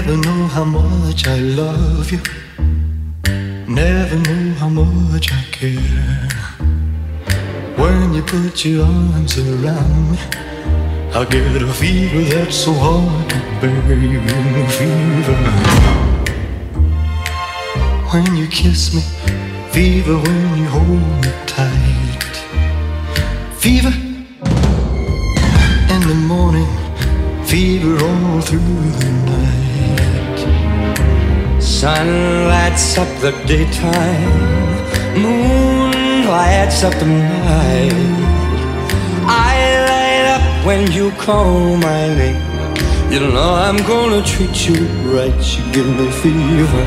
Never know how much I love you. Never know how much I care. When you put your arms around me, I get a fever that's so hard to bear. You give me fever when you kiss me, fever when you hold me tight, fever in the morning, fever all through the night. Sun lights up the daytime, moon lights up the night. I light up when you call my name. You know I'm gonna treat you right. You give me fever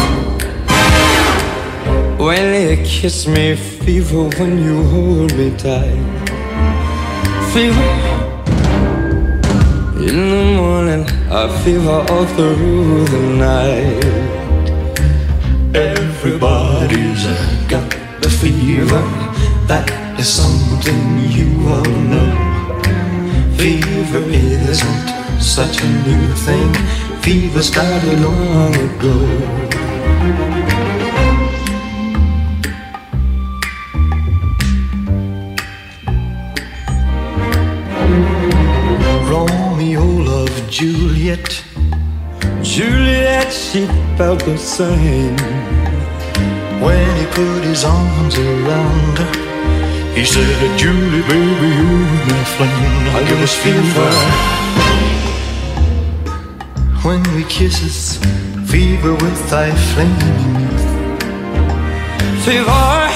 when you kiss me, fever when you hold me tight, fever in the morning, a fever all through the night. Everybody's got the fever. That is something you all know. Fever isn't such a new thing. Fever started long ago. Romeo loved Juliet. Juliet, she felt the same. When he put his arms around her, he said, Julie, baby, you're my flame. I give us fever. When we kisses, fever with thy flaming youth. Fever,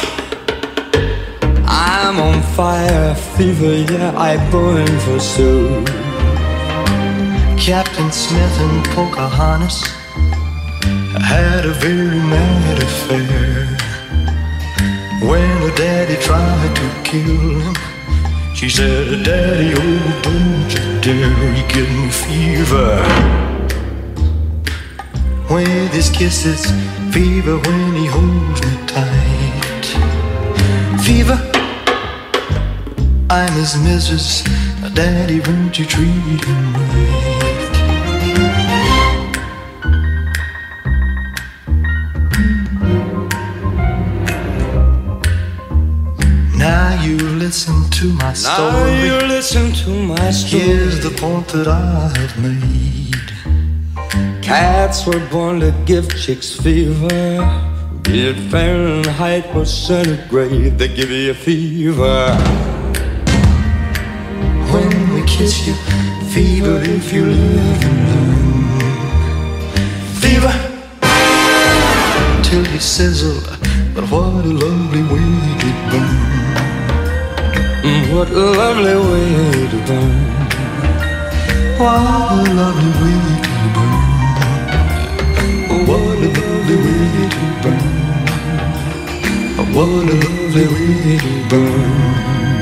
I'm on fire. Fever, yeah, I burn for so. Captain Smith and Pocahontas had a very mad affair. When her daddy tried to kill him, she said, Daddy, oh, don't you dare, you give me fever. With his kisses, fever when he holds me tight, fever, I'm his missus. Daddy, won't you treat him right? Now you listen to my story. Now you listen to my story. Here's the point that I have made. Cats were born to give chicks fever. Be it Fahrenheit or centigrade, they give you a fever. When we kiss you, fever if you live and learn. Fever till you sizzle, but what a lovely way to burn. What a lovely way to burn. What a lovely way to burn. What a lovely way to burn. What a lovely way to burn.